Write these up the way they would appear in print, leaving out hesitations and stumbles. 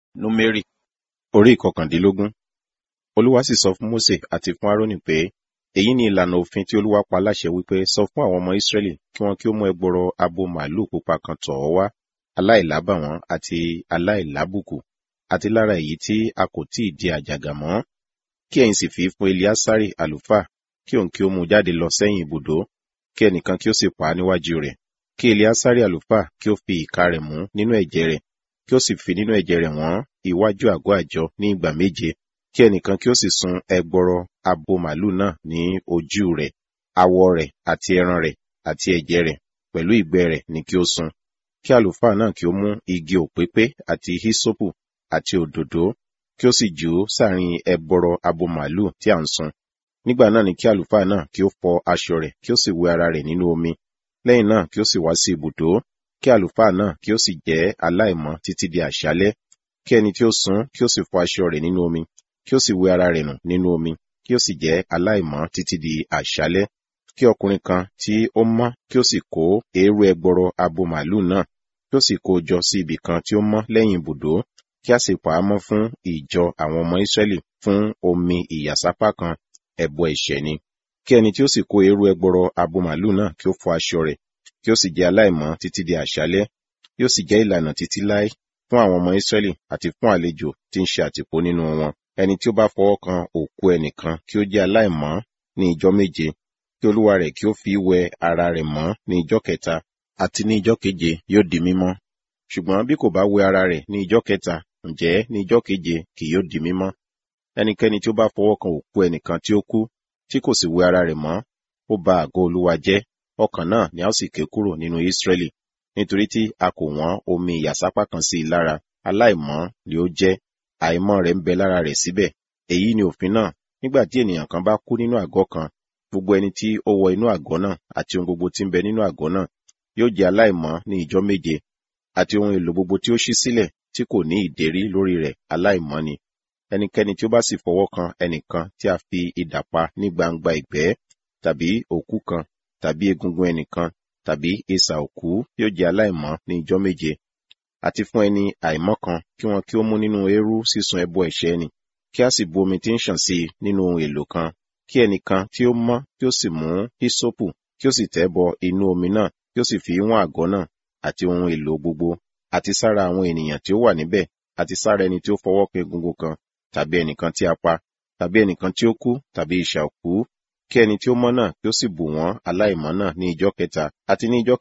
Númérì orí ìkọkàndínlógún. Olúwa sì sọ fún Mósè àti fún Árónì pé, èyí ni ìlànà òfin tí Olúwa pa láṣẹ wípé sọ fún àwọn ọmọ Ísírẹ́lì kí wọn kí ó mú ẹgbọrọ abo màlúù pupa kan tọ̀ ọ́ wá, aláìlábàwọ́n àti aláìlábùkù, àti lára èyí tí a kò tí ì di àjàgà mọ́. Kí ẹ̀yin sì fi fún Eleasari àlùfáà, kí òun kí ó mú jáde lọ sẹ́yìn ibùdó, kí ẹnìkan kí ó sì pa á níwájú rẹ̀. Kí Eleasari àlùfáà kí ó fi ìka rẹ̀ mú nínú ẹ̀jẹ̀ rẹ̀, kí ó sì fi nínú ẹ̀jẹ̀ rẹ̀ wọ́n iwájú àgọ́ àjọ ní ìgbà méje. Kí ẹnìkan kí ó sì sun ẹgbọrọ abo màlúù náà ní ojú rẹ̀, awọ rẹ̀ àti ẹran rẹ̀ àti ẹ̀jẹ̀ rẹ̀ pẹ̀lú ìgbẹ́ rẹ̀ ni kí ó sun. Kí àlùfáà náà kí ó mú igi òpépé àti hísópù àti òdòdó, kí ó sì jù ú sáàrin ẹgbọrọ abo màlúù tí à ń sun. Nígbà náà ni kí àlùfáà náà kí ó fọ aṣọ rẹ̀ kí ó sì wẹ ara rẹ̀ nínú omi. Lẹ́yìn náà kí ó sì wá sí ibùdó. Kí àlùfáà náà kí ó sì jẹ́ aláìmọ́ títí di àṣálẹ́. Kí ẹni tí ó sun kí ó sì fọ aṣọ rẹ̀ nínú omi, kí ó sì wẹ ara rẹ̀ nù nínú omi, kí ó sì jẹ́ aláìmọ́ títí di àṣálẹ́. Kí ọkùnrin kan tí ó mọ́ kí ó sì kó eérú ẹgbọrọ abo màlúù náà, kí ó sì kó o jọ sí ibì kan tí ó mọ́ lẹ́yìn ibùdó, kí a sì pa á mọ́ fún ìjọ àwọn ọmọ Ísírẹ́lì fún omi ìyàsápá kan, ẹbọ ẹ̀ṣẹ̀ ni. Kí ẹni tí ó sì kó eérú ẹgbọrọ abo màlúù náà kí ó fọ aṣọ rẹ̀, kí ó sì jẹ́ aláìmọ́ títí di àṣálẹ́. Yóò sì jẹ́ ìlànà títí láé fún àwọn ọmọ Ísírẹ́lì àti fún àlejò tí ń ṣe àtìpó nínú wọn. Ẹni tí ó bá fọwọ́ kan òkú ẹnìkan kí ó jẹ́ aláìmọ́ ní ijọ́ méje, kí olúwa rẹ̀ kí ó fi wẹ ara rẹ̀ mọ́ ní ijọ́ kẹta, àti ní ijọ́ keje yóò di mímọ́. Ṣùgbọ́n bí kò bá wẹ ara rẹ̀ ní ijọ́ kẹta, ǹjẹ́ ní ijọ́ keje kì yóò di mímọ́. Ẹnikẹ́ni tí ó bá fọwọ́ kan òkú ẹnìkan tí ó kú, tí kò sì wẹ ara rẹ̀ mọ́, ó ba àgọ́ Olúwa jẹ́, ọkàn náà ni a ó sì ké kúrò nínú Ísírẹ́lì, nítorí tí a kò wọ́n omi ìyàsápá kan sí i lára, aláìmọ́ ni ó jẹ́, àìmọ́ rẹ̀ ń bẹ lára rẹ̀ síbẹ̀. Èyí ni òfin náà, nígbà tí ènìyàn kan bá kú nínú àgọ́ kan, gbogbo ẹni tí ó wọ inú àgọ́ náà àti ohun gbogbo tí ń bẹ nínú àgọ́ náà yóò jẹ́ aláìmọ́ ní ijọ́ méje, àti ohun èlò gbogbo tí ó ṣí sílẹ̀ tí kò ní ìdérí lórí rẹ̀ aláìmọ́ ni. Ẹnikẹ́ni tí ó bá sì fọwọ́ kan ẹnìkan tí a fi idà pa ní gbangba ìgbẹ́, tàbí òkú kan, tàbí egungun ẹnìkan, tàbí isà òkú yóò jẹ́ aláìmọ́ ní ijọ́ méje. Àti fún ẹni àìmọ́ kan kí wọn kí ó mú nínú eérú sísun ẹbọ ẹ̀ṣẹ̀ ni, kí a sì bu omi tí ń ṣàn sí i nínú ohun èlò kan. Kí ẹnìkan tí ó mọ́ kí ó sì mú hísópù, kí ó sì tẹ̀ bọ inú omi náà, kí ó sì fi wọ́n àgọ́ náà àti ohun èlò gbogbo, àti sára àwọn ènìyàn tí ó wà níbẹ̀, àti sára ẹni tí ó fọwọ́ kan egungun kan, tàbí ẹnìkan tí a pa, tàbí ẹnìkan tí ó kú, tàbí isà òkú. Kí ẹni tí ó mọ́ náà kí ó sì bù wọ́n aláìmọ́ náà ní ijọ́ kẹta àti ní ijọ́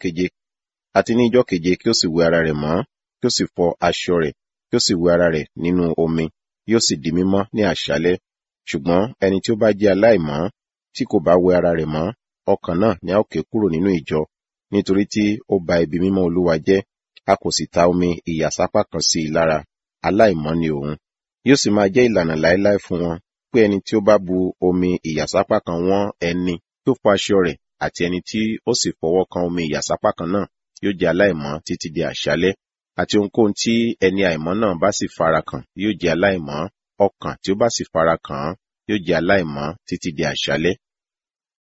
keje, kí ó sì wẹ ara rẹ̀ mọ́, kí ó sì fọ aṣọ rẹ̀, kí ó sì wẹ ara rẹ̀ nínú omi, yóò sì di mímọ́ ní àṣálẹ́. Ṣùgbọ́n ẹni tí ó bá jẹ́ aláìmọ́, tí kò bá wẹ ara rẹ̀ mọ́, ọkàn náà ni a ó ké kúrò nínú ìjọ, nítorí tí ó ba ibi mímọ́ Olúwa jẹ́, a kò sì ta omi ìyàsápá kan sí i lára, aláìmọ́ ni òun. Yóò sì máa jẹ́ ìlànà láéláé fún wọn, pé ẹni tí ó bá bu omi ìyàsápá kan wọ́n ẹni tó fọ aṣọ rẹ̀, àti ẹni tí ó sì fọwọ́ kan omi ìyàsápá kan náà yóò jẹ́ aláìmọ́ títí di àṣálẹ́. Àti ohunkóhun tí ẹni àìmọ́ náà bá sì fara kàn yóò jẹ́ aláìmọ́, ọkàn tí ó bá sì fara kàn án yóò jẹ́ aláìmọ́ títí di àṣálẹ́.